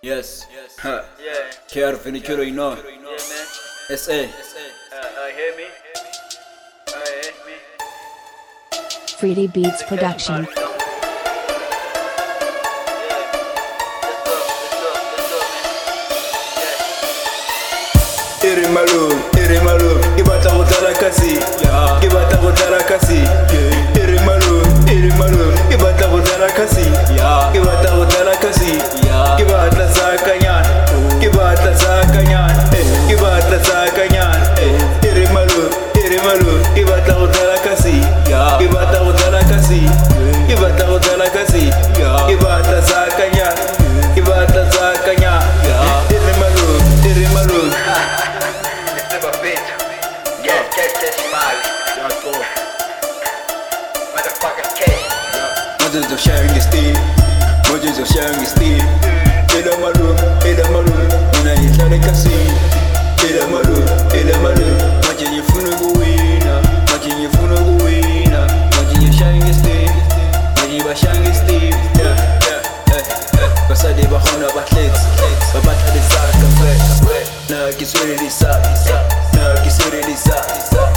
Yes. Yeah. KR Finicuro, you know. Yeah, man. SA. Hear me? Hear me? Freedy Beats Production. Yeah. Iri malu, kibata kutara kasi, kibata kutara kasi. Iri malu, kibata kutara kasi, kibata kutara kasi. Kibata sakanyan, kibata sakanyan, kibata sakanyan. Iri malu, kibata kutara kasi, kibata kutara kasi, kibata kutara kasi. Kibata sakanyan, kibata sakanyan. Iri malu. Mothers of sharing the steam, mothers of sharing the steam. Ida malu, mina yitare kasi. Ida malu, majinye funu guwina, majinye funu guwina, majinye sharing the steam, majinye ba sharing the steam. Basade ba hona ba athletes, ba bata de sa café. Na kisuri di sa, na kisuri di sa.